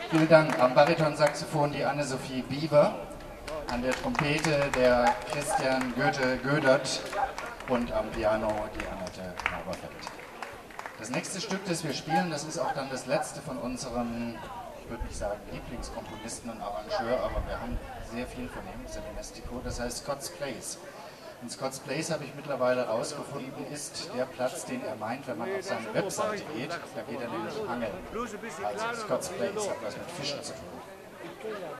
Vielen Dank. Am Baritonsaxophon die Anne-Sophie Bieber, an der Trompete der Christian Gödert und am Piano die Annette Haberfeld. Das nächste Stück, das wir spielen, das ist auch dann das letzte von unserem, ich würde nicht sagen Lieblingskomponisten und Arrangeur, aber wir haben sehr viel von ihm, Seminestico, das heißt Scott's Place. Und Scott's Place, habe ich mittlerweile herausgefunden, ist der Platz, den er meint, wenn man auf seine Webseite geht. Da geht er nämlich angeln. Also Scott's Place hat was mit Fischen zu tun.